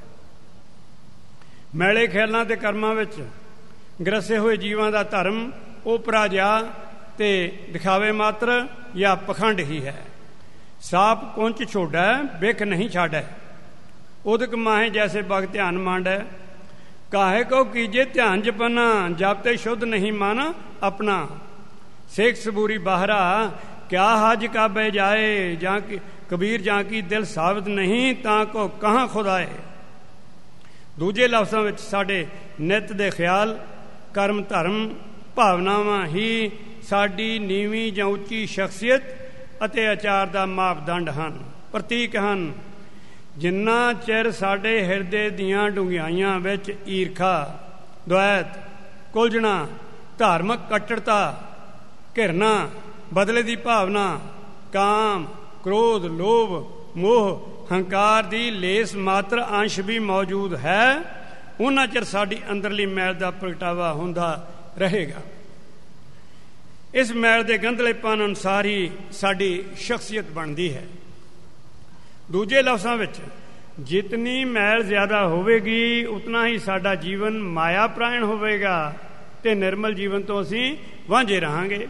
ਮੈਲੇ ਖਿਆਲਾਂ ਅਤੇ ਕਰਮਾਂ ਵਿੱਚ ਗ੍ਰਸੇ ਹੋਏ ਜੀਵਾਂ ਦਾ ਧਰਮ ਓਪਰਾ ਜਿਹਾ ਅਤੇ ਦਿਖਾਵੇ ਮਾਤਰ ਜਾਂ ਪਖੰਡ ਹੀ ਹੈ। ਸਾਪ ਕੁੰਚ ਛੋੜੈ, ਬਿਖ ਨਹੀਂ ਛਾੜੈ, ਉਦਕ ਮਾਹੇ ਜੈਸੇ ਬਗ ਧਿਆਨ ਮਾਂਡੈ, ਕਾਹੇ ਕੋ ਕੀਜੇ ਧਿਆਨ ਜਪਨਾ, ਜਬ ਤੇ ਸ਼ੁੱਧ ਨਹੀਂ ਮਨ ਆਪਣਾ, ਸੇਖ ਸਬੂਰੀ ਬਾਹਰਾ ਕਿਆ ਹਜ ਕਾਬੇ ਜਾਏ, ਜਾਂ ਕਿ ਕਬੀਰ ਜਾਂ ਕੀ ਦਿਲ ਸਾਬਤ ਨਹੀਂ, ਤਾਂ ਕੋ ਕਹਾਂ ਖੁਦਾਏ। ਦੂਜੇ ਲਫ਼ਜ਼ਾਂ ਵਿੱਚ ਸਾਡੇ ਨਿੱਤ ਦੇ ਖਿਆਲ, ਕਰਮ, ਧਰਮ, ਭਾਵਨਾਵਾਂ ਹੀ ਸਾਡੀ ਨੀਵੀਂ ਜਾਂ ਉੱਚੀ ਸ਼ਖਸੀਅਤ ਅਤੇ ਆਚਾਰ ਦਾ ਮਾਪਦੰਡ ਹਨ, ਪ੍ਰਤੀਕ ਹਨ। ਜਿੰਨਾ ਚਿਰ ਸਾਡੇ ਹਿਰਦੇ ਦੀਆਂ ਡੂੰਘਾਈਆਂ ਵਿੱਚ ਈਰਖਾ, ਦੁਵੈਤ, ਕੁਲਝਣਾ, ਧਾਰਮਿਕ ਕੱਟੜਤਾ, ਘਿਰਨਾ, ਬਦਲੇ ਦੀ ਭਾਵਨਾ, ਕਾਮ, ਕ੍ਰੋਧ, ਲੋਭ, ਮੋਹ, ਹੰਕਾਰ ਦੀ ਲੇਸ ਮਾਤਰ ਅੰਸ਼ ਵੀ ਮੌਜੂਦ ਹੈ, ਉਹਨਾਂ ਚਿਰ ਸਾਡੀ ਅੰਦਰਲੀ ਮੈਲ ਦਾ ਪ੍ਰਗਟਾਵਾ ਹੁੰਦਾ ਰਹੇਗਾ। ਇਸ ਮੈਲ ਦੇ ਗੰਧਲੇਪਨ ਅਨੁਸਾਰ ਹੀ ਸਾਡੀ ਸ਼ਖਸੀਅਤ ਬਣਦੀ ਹੈ। ਦੂਜੇ ਲਫ਼ਜ਼ਾਂ ਵਿੱਚ ਜਿਤਨੀ ਮੈਲ ਜ਼ਿਆਦਾ ਹੋਵੇਗੀ ਉਤਨਾ ਹੀ ਸਾਡਾ ਜੀਵਨ ਮਾਇਆ ਪ੍ਰਾਇਣ ਹੋਵੇਗਾ ਅਤੇ ਨਿਰਮਲ ਜੀਵਨ ਤੋਂ ਅਸੀਂ ਵਾਂਝੇ ਰਹਾਂਗੇ।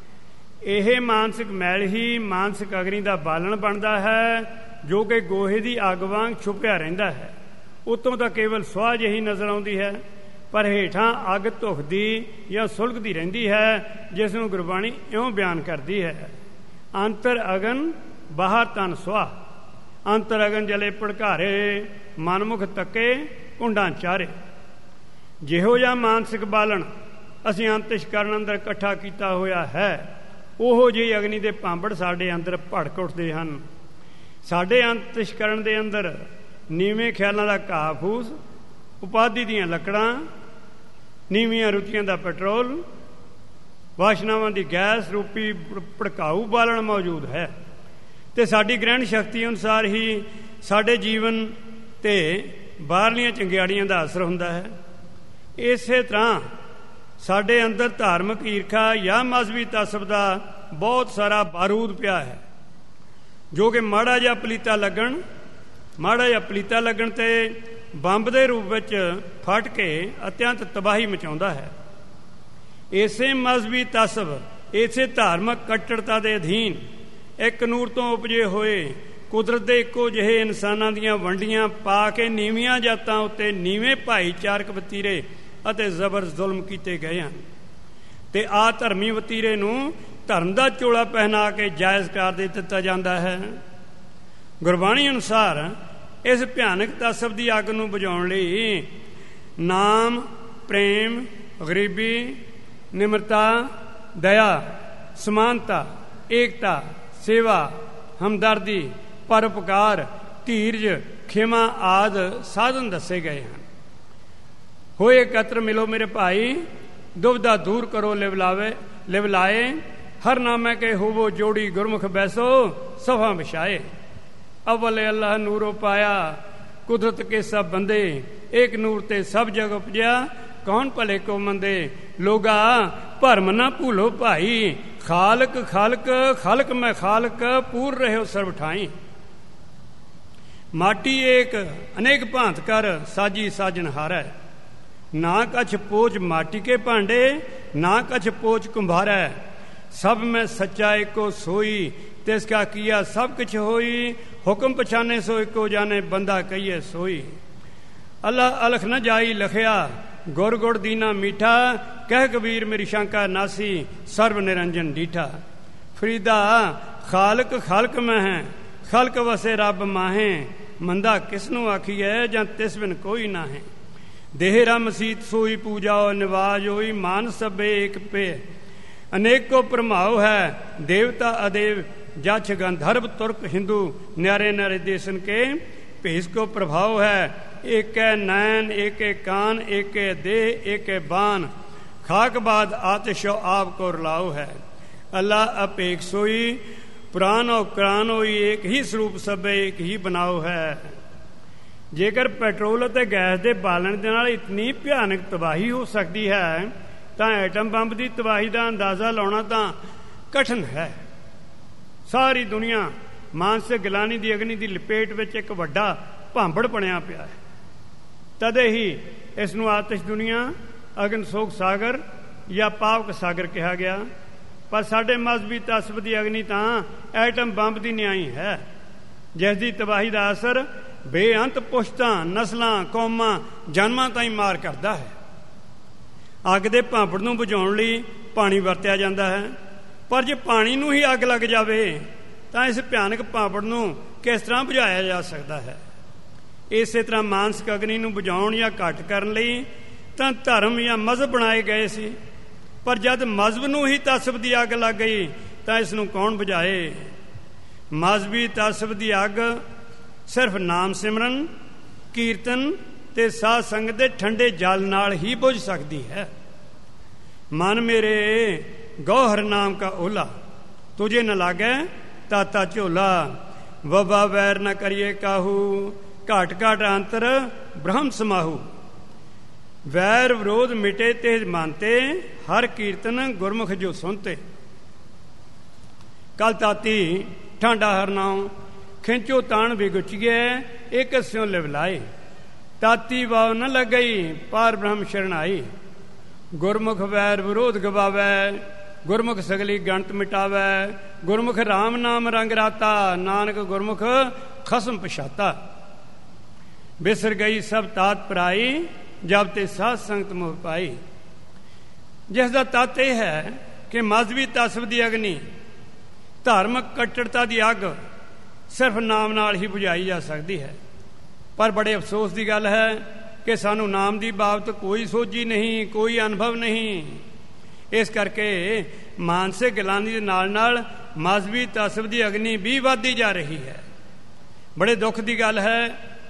ਇਹ ਮਾਨਸਿਕ ਮੈਲ ਹੀ ਮਾਨਸਿਕ ਅਗਨੀ ਦਾ ਬਾਲਣ ਬਣਦਾ ਹੈ, ਜੋ ਕਿ ਗੋਹੇ ਦੀ ਅੱਗ ਵਾਂਗ ਛੁਪਿਆ ਰਹਿੰਦਾ ਹੈ। ਉੱਤੋਂ ਤਾਂ ਕੇਵਲ ਸੁਆਹ ਜਿਹੀ ਨਜ਼ਰ ਆਉਂਦੀ ਹੈ, ਪਰ ਹੇਠਾਂ ਅੱਗ ਧੁਖਦੀ ਜਾਂ ਸੁਲਗਦੀ ਰਹਿੰਦੀ ਹੈ, ਜਿਸ ਨੂੰ ਗੁਰਬਾਣੀ ਇਉਂ ਬਿਆਨ ਕਰਦੀ ਹੈ, ਅੰਤਰ ਅਗਨ ਬਾਹਰ ਤਨ ਸੁਆਹ। ਅੰਤਰ ਅਗਨ ਜਲੇ ਭੜਕਾਰੇ, ਮਨਮੁਖ ਤੱਕੇ ਕੁੰਡਾਂ ਚਾਰੇ। ਜਿਹੋ ਜਿਹਾ ਮਾਨਸਿਕ ਬਾਲਣ ਅਸੀਂ ਅੰਤਿਸ਼ਕਰਨ ਅੰਦਰ ਇਕੱਠਾ ਕੀਤਾ ਹੋਇਆ ਹੈ, ਉਹੋ ਜਿਹੀ ਅਗਨੀ ਦੇ ਭਾਂਬੜ ਸਾਡੇ ਅੰਦਰ ਭੜਕ ਉੱਠਦੇ ਹਨ। ਸਾਡੇ ਅੰਤਿਸ਼ਕਰਨ ਦੇ ਅੰਦਰ ਨੀਵੇਂ ਖਿਆਲਾਂ ਦਾ ਘਾਹ ਫੂਸ, ਉਪਾਧੀ ਦੀਆਂ ਲੱਕੜਾਂ, ਨੀਵੀਆਂ ਰੁਚੀਆਂ ਦਾ ਪੈਟਰੋਲ, ਵਾਸ਼ਨਾਵਾਂ ਦੀ ਗੈਸ ਰੂਪੀ ਭੜਕਾਊ ਬਾਲਣ ਮੌਜੂਦ ਹੈ, ਅਤੇ ਸਾਡੀ ਗ੍ਰਹਿਣ ਸ਼ਕਤੀ ਅਨੁਸਾਰ ਹੀ ਸਾਡੇ ਜੀਵਨ 'ਤੇ ਬਾਹਰਲੀਆਂ ਚੰਗਿਆੜੀਆਂ ਦਾ ਅਸਰ ਹੁੰਦਾ ਹੈ। ਇਸੇ ਤਰ੍ਹਾਂ ਸਾਡੇ ਅੰਦਰ ਧਾਰਮਿਕ ਈਰਖਾ ਜਾਂ ਮਜ਼ਹਬੀ ਤਸਬ ਦਾ ਬਹੁਤ ਸਾਰਾ ਬਾਰੂਦ ਪਿਆ ਹੈ, ਜੋ ਕਿ ਮਾੜਾ ਜਿਹਾ ਪਲੀਤਾ ਲੱਗਣ ਮਾੜਾ ਜਿਹਾ ਪਲੀਤਾ ਲੱਗਣ 'ਤੇ ਬੰਬ ਦੇ ਰੂਪ ਵਿੱਚ ਫਟ ਕੇ ਅਤਿਅੰਤ ਤਬਾਹੀ ਮਚਾਉਂਦਾ ਹੈ। ਇਸੇ ਮਜ਼ਹਬੀ ਤਸਬ, ਇਸੇ ਧਾਰਮਿਕ ਕੱਟੜਤਾ ਦੇ ਅਧੀਨ ਇੱਕ ਨੂਰ ਤੋਂ ਉਪਜੇ ਹੋਏ ਕੁਦਰਤ ਦੇ ਇੱਕੋ ਜਿਹੇ ਇਨਸਾਨਾਂ ਦੀਆਂ ਵੰਡੀਆਂ ਪਾ ਕੇ ਨੀਵੀਆਂ ਜਾਤਾਂ ਉੱਤੇ ਨੀਵੇਂ ਭਾਈਚਾਰਕ ਵਤੀਰੇ ਅਤੇ ਜ਼ਬਰ ਜ਼ੁਲਮ ਕੀਤੇ ਗਏ ਹਨ, ਅਤੇ ਆ ਧਰਮੀ ਵਤੀਰੇ ਨੂੰ ਧਰਮ ਦਾ ਚੋਲਾ ਪਹਿਨਾ ਕੇ ਜਾਇਜ਼ ਕਰ ਦੇ ਦਿੱਤਾ ਜਾਂਦਾ ਹੈ। ਗੁਰਬਾਣੀ ਅਨੁਸਾਰ ਇਸ ਭਿਆਨਕ ਤਸਬ ਦੀ ਅੱਗ ਨੂੰ ਬੁਝਾਉਣ ਲਈ ਨਾਮ, ਪ੍ਰੇਮ, ਗਰੀਬੀ, ਨਿਮਰਤਾ, ਦਇਆ, ਸਮਾਨਤਾ, ਏਕਤਾ, ਸੇਵਾ, ਹਮਦਰਦੀ, ਪਰਉਪਕਾਰ, ਧੀਰਜ, ਖਿਮਾ ਆਦਿ ਸਾਧਨ ਦੱਸੇ ਗਏ ਹਨ। ਹੋਏ ਇਕੱਤਰ ਮਿਲੋ ਮੇਰੇ ਭਾਈ, ਦੁਬਿਧਾ ਦੂਰ ਕਰੋ ਲਿਵਲਾਵੇ ਲਿਵਲਾਏ, ਹਰ ਨਾਮੇ ਕੇ ਹੋਵੋ ਜੋੜੀ ਗੁਰਮੁਖ ਬੈਸੋ ਸਫਾ ਵਿਛਾਏ। ਅਵਲ ਅੱਲਾਹ ਨੂਰੋ ਪਾਇਆ, ਕੁਦਰਤ ਕੇ ਸਭ ਬੰਦੇ, ਏਕ ਨੂਰ ਤੇ ਸਭ ਜਗ ਉਪਜਿਆ, ਕੌਣ ਭਲੇ ਕੋ ਮੰਦੇ। ਲੋਗਾ ਭਰਮ ਨਾ ਭੂਲੋ ਭਾਈ, ਖਾਲਕ ਖਾਲਕ ਖਾਲਕ ਮੈਂ ਖਾਲਕ, ਪੂਰ ਰਹਿਓ ਸਰਬ ਠਾਈ। ਮਾਟੀ ਏਕ ਅਨੇਕ ਭਾਂਤ ਕਰ, ਸਾਜੀ ਸਾਜਨ ਹਾਰੈ। ਨਾ ਕਛ ਪੋਚ ਮਾਟੀ ਕੇ ਭਾਂਡੇ, ਨਾ ਕਛ ਪੋਚ ਕੁੰਭਾਰੈ। ਸਭ ਮੈਂ ਸੱਚਾ ਏਕੋ ਸੋਈ, ਤਿਸਕਾ ਕੀਆ ਸਭ ਕਿਛ ਹੋਈ। ਹੁਕਮ ਪਛਾਨੇ ਸੋ ਇੱਕੋ ਜਾਣੇ, ਬੰਦਾ ਕਹੀਏ ਸੋਈ। ਅੱਲਾਹ ਅਲਖ ਨ ਜਾਈ ਲਖਿਆ, ਗੁਰ ਗੁੜ ਦੀਨਾ ਮੀਠਾ। ਕਹਿ ਕਬੀਰ ਮੇਰੀ ਸ਼ੰਕਾ ਨਾਸੀ, ਸਰਬ ਨਿਰੰਜਨ ਡੀਠਾ। ਫਰੀਦਾ ਖਾਲਕ ਖਾਲਕ ਮੈਂ ਹੈ, ਖਲਕ ਵਸੇ ਰੱਬ ਮਾਹੇ। ਮੰਦਾ ਕਿਸ ਨੂੰ ਆਖੀਐ, ਜਾਂ ਤਿਸ ਬਿਨ ਕੋਈ ਨਾ ਹੈ। ਦੇਹਰਾ ਮਸੀਤ ਸੋਈ ਪੂਜਾਓ, ਨਿਵਾਜ ਹੋਈ ਮਾਨ ਸਭੇ ਏਕ ਪੇ। ਅਨੇਕੋ ਪ੍ਰਮਾਉ ਹੈ, ਦੇਵਤਾ ਅਦੇਵ ਜਛ ਗੰਧਰਵ ਤੁਰਕ ਹਿੰਦੂ। ਨਿਆਰੇ ਨਿਆਰੇ ਦੇਸ਼ਨ ਕੇ ਭੇਸ ਕੋ ਪ੍ਰਭਾਵ ਹੈ। ਏਕੈ ਨੈਨ ਏਕੇ ਕਾਨ, ਏਕੇ ਦੇਹ ਏਕੇ ਬਾਨ। ਖਾਕ ਬਾਦ ਆਤਿਸ਼ੋ ਆਪ ਕੋ ਰਲਾਉ ਹੈ। ਅੱਲਾ ਅਪੇਕ ਸੋਈ, ਪੁਰਾਨੋ ਕਰਾਨੋ ਏਕ ਹੀ ਸਰੂਪ ਸਭੇ ਏਕ ਹੀ ਬਣਾਓ ਹੈ। ਜੇਕਰ ਪੈਟਰੋਲ ਅਤੇ ਗੈਸ ਦੇ ਬਾਲਣ ਦੇ ਨਾਲ ਇਤਨੀ ਭਿਆਨਕ ਤਬਾਹੀ ਹੋ ਸਕਦੀ ਹੈ, ਤਾਂ ਐਟਮ ਬੰਬ ਦੀ ਤਬਾਹੀ ਦਾ ਅੰਦਾਜ਼ਾ ਲਾਉਣਾ ਤਾਂ ਕਠਿਨ ਹੈ। ਸਾਰੀ ਦੁਨੀਆ ਮਾਨਸਿਕ ਗਿਲਾਨੀ ਦੀ ਅਗਨੀ ਦੀ ਲਪੇਟ ਵਿੱਚ ਇੱਕ ਵੱਡਾ ਭਾਂਬੜ ਬਣਿਆ ਪਿਆ ਹੈ। ਤਦੇ ਹੀ ਇਸ ਨੂੰ ਆਤਿਸ਼ ਦੁਨੀਆ, ਅਗਨ ਸੋਗ ਸਾਗਰ ਜਾਂ ਪਾਵਕ ਸਾਗਰ ਕਿਹਾ ਗਿਆ। ਪਰ ਸਾਡੇ ਮਜ਼ਹਬੀ ਤਸਬ ਦੀ ਅਗਨੀ ਤਾਂ ਐਟਮ ਬੰਬ ਦੀ ਨਿਆਈ ਹੈ, ਜਿਸ ਦੀ ਤਬਾਹੀ ਦਾ ਅਸਰ ਬੇਅੰਤ ਪੁਸ਼ਤਾਂ, ਨਸਲਾਂ, ਕੌਮਾਂ, ਜਨਮਾਂ ਤਾਈਂ ਮਾਰ ਕਰਦਾ ਹੈ। ਅੱਗ ਦੇ ਭਾਂਬੜ ਨੂੰ ਬੁਝਾਉਣ ਲਈ ਪਾਣੀ ਵਰਤਿਆ ਜਾਂਦਾ ਹੈ, ਪਰ ਜੇ ਪਾਣੀ ਨੂੰ ਹੀ ਅੱਗ ਲੱਗ ਜਾਵੇ ਤਾਂ ਇਸ ਭਿਆਨਕ ਭਾਂਬੜ ਨੂੰ ਕਿਸ ਤਰ੍ਹਾਂ ਬੁਝਾਇਆ ਜਾ ਸਕਦਾ ਹੈ। ਇਸੇ ਤਰ੍ਹਾਂ ਮਾਨਸਿਕ ਅਗਨੀ ਨੂੰ ਬੁਝਾਉਣ ਜਾਂ ਘੱਟ ਕਰਨ ਲਈ ਤਾਂ ਧਰਮ ਜਾਂ ਮਜ਼ਹਬ ਬਣਾਏ ਗਏ ਸੀ, ਪਰ ਜਦ ਮਜ਼ਹਬ ਨੂੰ ਹੀ ਤਸਬ ਦੀ ਅੱਗ ਲੱਗ ਗਈ ਤਾਂ ਇਸ ਨੂੰ ਕੌਣ ਬੁਝਾਏ। ਮਜ਼ਹਬੀ ਤਸਬ ਦੀ ਅੱਗ ਸਿਰਫ ਨਾਮ ਸਿਮਰਨ, ਕੀਰਤਨ ਤੇ ਸਾਧ ਸੰਗਤ ਦੇ ਠੰਡੇ ਜਲ ਨਾਲ ਹੀ ਬੁਝ ਸਕਦੀ ਹੈ। ਮਨ ਮੇਰੇ ਗੌਹਰ ਨਾਮ ਕਾ ਓਲਾ, ਤੁਝੇ ਨ ਲਾਗੈ ਤਾਤਾ ਝੋਲਾ। ਵਬਾ ਵੈਰ ਨ ਕਰੀਏ ਕਾਹੂ, ਘਾਟ ਘਾਟ ਅੰਤਰ ਬ੍ਰਹਮ ਸਮਾਹੂ। ਵੈਰ ਵਿਰੋਧ ਮਿਟੇ ਤੇ ਮਾਨਤੇ, ਹਰ ਕੀਰਤਨ ਗੁਰਮੁਖ ਜੋ ਸੁਣਤੇ। ਕਲ ਤਾਤੀ ਠਾਂਡਾ ਹਰ ਨਾਉ, ਖਿੰਚੋ ਤਾਣ ਵਿਗੁਚੀਏ। एक स्यों लिवलाए, ताती वाव न लगई पार ब्रह्म शरणाई। गुरमुख वैर विरोध गवावै, गुरमुख सगली गणत मिटावै। गुरमुख राम नाम रंग राता, नानक गुरमुख खसम पछाता। बिसर गई सब तात पराई, जब ते साध संगत मोह पाई। जिसका तत्त यह है कि मजहबी तसव की अग्नि, धार्मिक कट्टरता की अग सिर्फ नाम नाल ही बुझाई जा सकती है। पर बड़े अफसोस की गल है कि सानू नाम की बाबत कोई सोझी नहीं, कोई अनुभव नहीं। इस करके मानसिक गिलानी के नाल नाल मजहबी तसव की अग्नि भी वधदी जा रही है। बड़े दुख की गल है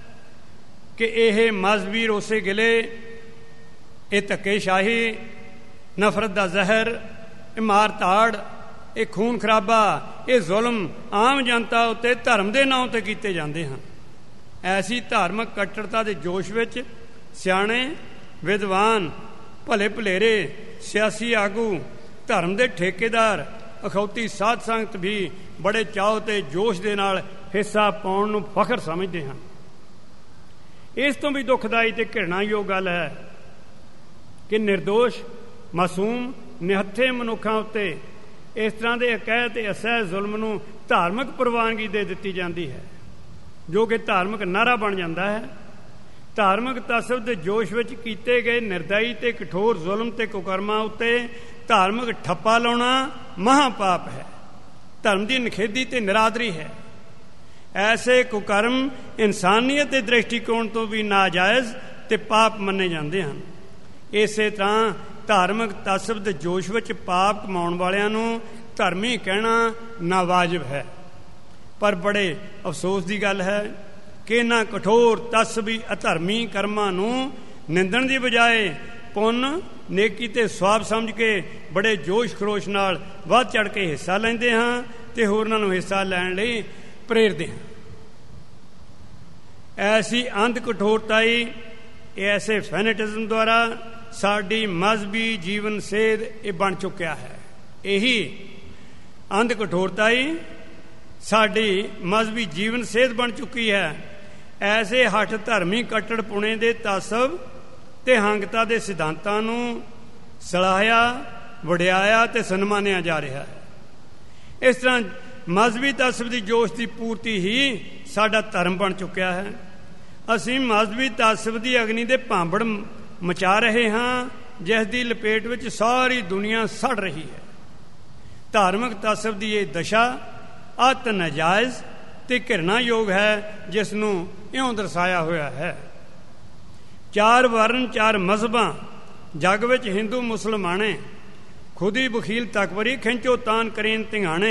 कि यह मजहबी रोसे गिले, ये धक्केशाही, नफरत का जहर, ये मार धाड़, ये खून खराबा, ये जुल्म आम जनता उत्ते धर्म के नाम ते कीते जाते हैं। ऐसी धार्मिक कट्टरता के जोश विच सियाणे, विद्वान, भले भलेरे, सियासी आगू, धर्म के ठेकेदार, अखौती साध संगत भी बड़े चाव ते जोश के नाल हिस्सा पाउण नूं फखर समझते हैं। इस तो भी दुखदाई ते घृणायोग गल है कि निर्दोष, मासूम, निहत्थे मनुखां उत्ते इस तरह के अकैद ते असह जुल्म नूं धार्मिक प्रवानगी दे दित्ती जाती है, जो कि धार्मिक नारा बन जाता है। धार्मिक तसव के जोश विच कीते गए निर्दयी ते कठोर जुल्म ते कुकर्मां उत्ते धार्मिक ठप्पा लाउणा महापाप है, धर्म की निखेधी ते निरादरी है। ऐसे कुकर्म इंसानियत के दृष्टिकोण तो भी नाजायज़ ते पाप मन्ने जाते हैं। इस तरह धार्मिक तसव के जोश विच पाप कमाउण वालियां नूं धर्मी कहना नावाजिब है। पर बड़े अफसोस की गल है कि इन्हां कठोर तसवी अधर्मी कर्मां नूं निंदण की बजाय पुन्न, नेकी ते स्वाब समझ के बड़े जोश खरोश नाल वध चढ़ के हिस्सा लैंदे हां ते होरनां नूं हिस्सा लैण लई प्रेरदे हैं। ऐसी अंध कठोरताई, ऐसे फैनेटिज्म द्वारा साडी मजहबी जीवन सेध ये बन चुकिया है। यही अंध कठोरताई साडी मजहबी जीवन सेध बन चुकी है। ऐसे हठ धर्मी कट्टड़ पुणे दे तसव ते हंगता दे सिद्धांतां नूं सलाहिया, वड़ियाया ते सन्मानिया जा रहा है। इस तरह मजहबी तसव की जोश की पूर्ति ही साडा धर्म बन चुकिया है। असीं मजहबी तसव की अग्नि दे भांबड़ मचा रहे हाँ, जिसकी लपेट विच सारी दुनिया सड़ रही है। धार्मिक तसव की ये दशा अत नाजायज़ ते घृणायोग है, जिसनूं इउं दर्शाया होया है। चार वर्ण, चार मजहबां जग विच हिंदू मुसलमाने, खुदी बखील तकबरी, खिंचो तान करेन तिंगाणे।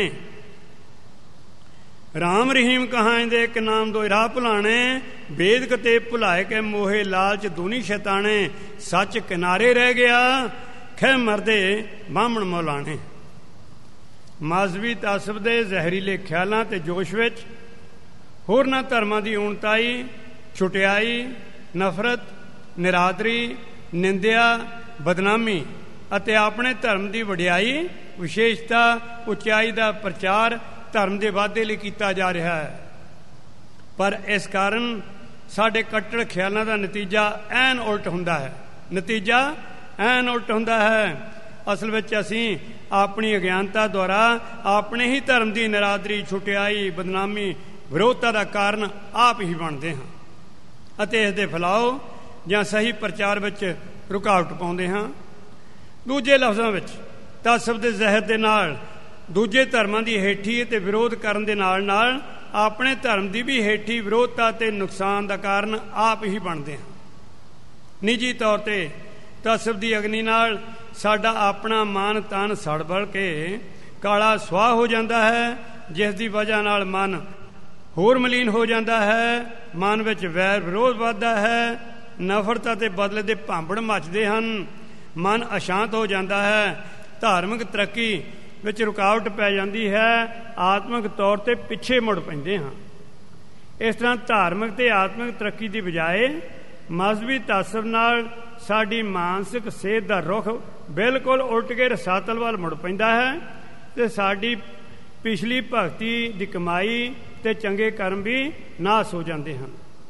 राम रहीम कहाएं दे एक नाम दो राह भुलाने, वेद कते भुलाए के मोहे लालच दूनी शैताने। सच किनारे रह गया, खै मरदे बामण मौलाने। मजहबी तसव दे जहरीले ख्यालां ते जोश विच होरनां धर्मां दी ऊणताई, छुटियाई, नफरत, निरादरी, निंदिया, बदनामी अते अपने धर्म की वडियाई, विशेषता, उचाई का प्रचार धर्म के वाधे लिए किया जा रहा है। पर इस कारण साडे कट्टड़ ख्यालों का नतीजा ऐन उल्ट हुंदा है। नतीजा ऐन उल्ट हुंदा है। असल विच असीं अपनी अज्ञानता द्वारा अपने ही धर्म की निरादरी, छुटियाई, बदनामी, विरोधता का कारण आप ही बनते हैं अते इस दे फैलाओ जां सही प्रचार विच रुकावट पाउंदे हां। दूजे लफ्ज़ां विच तसव दे जहर दे नाल दूजे धर्मां की हेठी ते विरोध करन दे नाल नाल अपने धर्म की भी हेठी विरोधता ते नुकसान का कारण आप ही बनते हैं। निजी तौर पर तसव की अग्नि नाल साडा अपना मान तन सड़ बल के काला सुआह हो जाता है, जिसकी वजह नाल मन होर मलीन हो जाता है। मन विच वैर विरोध वधदा है, नफरत ते बदले दे भांबड़ मचदे हन, मन अशांत हो जाता है, धार्मिक तरक्की विच रुकावट पै जाती है, आत्मिक तौर पर पिछे मुड़ पैंदे हाँ। इस तरह धार्मिक ते आत्मिक तरक्की की बजाय मजहबी तसव नाल साडी मानसिक सेहत का रुख बिल्कुल उल्ट के रसातल वाल मुड़ पैंदा है ते साडी पिछली भगती की कमाई ते चंगे कर्म भी नाश हो जाते हैं।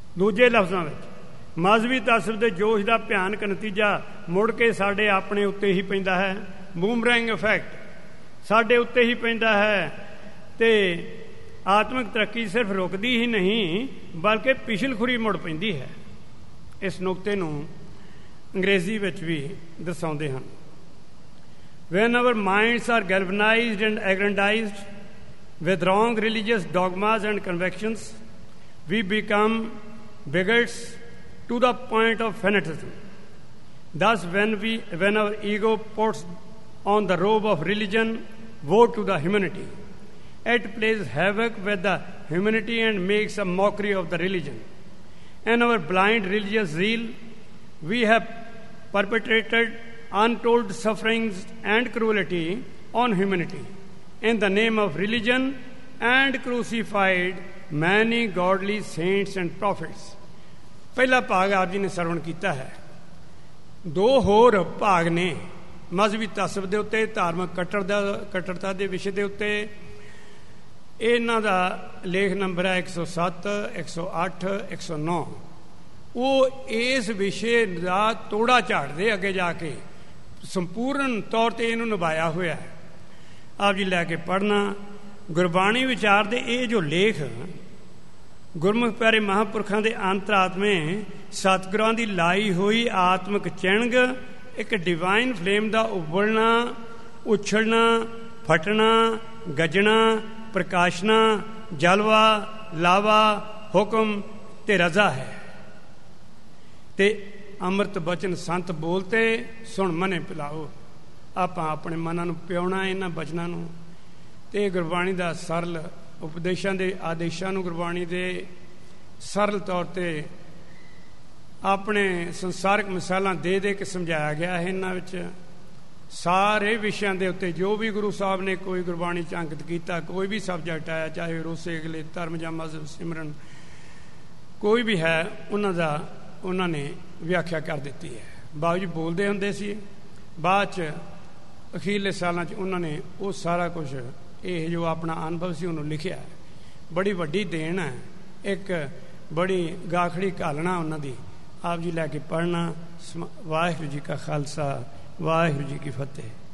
ਦੂਜੇ ਲਫ਼ਜ਼ਾਂ ਵਿੱਚ ਮਜ਼ਹਬੀ ਤਾਸਬ ਦੇ ਜੋਸ਼ ਦਾ ਭਿਆਨਕ ਨਤੀਜਾ ਮੁੜ ਕੇ ਸਾਡੇ ਆਪਣੇ ਉੱਤੇ ਹੀ ਪੈਂਦਾ ਹੈ। ਬੂਮਰੈਂਗ ਇਫੈਕਟ ਸਾਡੇ ਉੱਤੇ ਹੀ ਪੈਂਦਾ ਹੈ ਅਤੇ ਆਤਮਿਕ ਤਰੱਕੀ ਸਿਰਫ ਰੁਕਦੀ ਹੀ ਨਹੀਂ ਬਲਕਿ ਪਿਛਲਖੁਰੀ ਮੁੜ ਪੈਂਦੀ ਹੈ। ਇਸ ਨੁਕਤੇ ਨੂੰ ਅੰਗਰੇਜ਼ੀ ਵਿੱਚ ਵੀ ਦਰਸਾਉਂਦੇ ਹਨ। When our minds are galvanized and aggrandized with wrong religious dogmas and convictions, we become bigots to the point of fanaticism. Thus, when we, when our ego puts on the robe of religion, woe to the humanity. It plays havoc with the humanity and makes a mockery of the religion. In our blind religious zeal, we have perpetrated untold sufferings and cruelty on humanity in the name of religion and crucified many godly saints and prophets. ਪਹਿਲਾ ਭਾਗ ਆਪ ਜੀ ਨੇ ਸਰਵਣ ਕੀਤਾ ਹੈ। ਦੋ ਹੋਰ ਭਾਗ ਨੇ ਮਜ਼ਹਬੀ ਤਾਸਬ ਦੇ ਉੱਤੇ, ਧਾਰਮਿਕ ਕੱਟੜਤਾ ਕੱਟੜਤਾ ਦੇ ਵਿਸ਼ੇ ਦੇ ਉੱਤੇ। ਇਹਨਾਂ ਦਾ ਲੇਖ ਨੰਬਰ ਹੈ ਇੱਕ ਸੌ ਸੱਤ, ਇੱਕ ਸੌ ਅੱਠ, ਇੱਕ ਸੌ ਨੌ। ਉਹ ਇਸ ਵਿਸ਼ੇ ਦਾ ਤੋੜਾ ਝਾੜਦੇ ਅੱਗੇ ਜਾ ਕੇ ਸੰਪੂਰਨ ਤੌਰ 'ਤੇ ਇਹਨੂੰ ਨਿਭਾਇਆ ਹੋਇਆ ਹੈ। ਆਪ ਜੀ ਲੈ ਕੇ ਪੜ੍ਹਨਾ ਗੁਰਬਾਣੀ ਵਿਚਾਰ ਦੇ ਇਹ ਜੋ ਲੇਖ ਗੁਰਮੁਖ ਪਿਆਰੇ ਮਹਾਂਪੁਰਖਾਂ ਦੇ ਅੰਤਰਾਤਮੇ ਸਤਿਗੁਰਾਂ ਦੀ ਲਾਈ ਹੋਈ ਆਤਮਿਕ ਚਿਣਗ, ਇੱਕ ਡਿਵਾਈਨ ਫਲੇਮ ਦਾ ਉਬਲਣਾ, ਉਛਲਣਾ, ਫਟਣਾ, ਗੱਜਣਾ, ਪ੍ਰਕਾਸ਼ਨਾ, ਜਲਵਾ, ਲਾਵਾ, ਹੁਕਮ ਤੇ ਰਜ਼ਾ ਹੈ। ਤੇ ਅੰਮ੍ਰਿਤ ਬਚਨ ਸੰਤ ਬੋਲਤੇ ਸੁਣ ਮਨੇ ਪਿਲਾਓ। ਆਪਾਂ ਆਪਣੇ ਮਨਾਂ ਨੂੰ ਪਿਆਉਣਾ ਇਹਨਾਂ ਬਚਨਾਂ ਨੂੰ, ਅਤੇ ਗੁਰਬਾਣੀ ਦਾ ਸਰਲ ਉਪਦੇਸ਼ਾਂ ਦੇ ਆਦੇਸ਼ਾਂ ਨੂੰ ਗੁਰਬਾਣੀ ਦੇ ਸਰਲ ਤੌਰ 'ਤੇ ਆਪਣੇ ਸੰਸਾਰਕ ਮਿਸਾਲਾਂ ਦੇ ਦੇ ਕੇ ਸਮਝਾਇਆ ਗਿਆ ਹੈ। ਇਹਨਾਂ ਵਿੱਚ ਸਾਰੇ ਵਿਸ਼ਿਆਂ ਦੇ ਉੱਤੇ ਜੋ ਵੀ ਗੁਰੂ ਸਾਹਿਬ ਨੇ ਕੋਈ ਗੁਰਬਾਣੀ 'ਚ ਅੰਕਿਤ ਕੀਤਾ, ਕੋਈ ਵੀ ਸਬਜੈਕਟ ਆਇਆ, ਚਾਹੇ ਰੋਸੇ ਅਗਲੇ ਧਰਮ ਜਾਂ ਮਜ਼ਹਬ ਸਿਮਰਨ ਕੋਈ ਵੀ ਹੈ, ਉਹਨਾਂ ਦਾ ਉਹਨਾਂ ਨੇ ਵਿਆਖਿਆ ਕਰ ਦਿੱਤੀ ਹੈ। ਬਾਬੂ ਜੀ ਬੋਲਦੇ ਹੁੰਦੇ ਸੀ, ਬਾਅਦ 'ਚ ਅਖੀਰਲੇ ਸਾਲਾਂ 'ਚ ਉਹਨਾਂ ਨੇ ਉਹ ਸਾਰਾ ਕੁਛ ਇਹ ਜੋ ਆਪਣਾ ਅਨੁਭਵ ਸੀ ਉਹਨੂੰ ਲਿਖਿਆ। ਬੜੀ ਵੱਡੀ ਦੇਣ ਹੈ, ਇੱਕ ਬੜੀ ਗਾਖੜੀ ਘਾਲਣਾ ਉਹਨਾਂ ਦੀ। ਆਪ ਜੀ ਲੈ ਕੇ ਪੜ੍ਹਨਾ। ਵਾਹਿਗੁਰੂ ਜੀ ਕਾ ਖਾਲਸਾ, ਵਾਹਿਗੁਰੂ ਜੀ ਕੀ ਫਤਿਹ।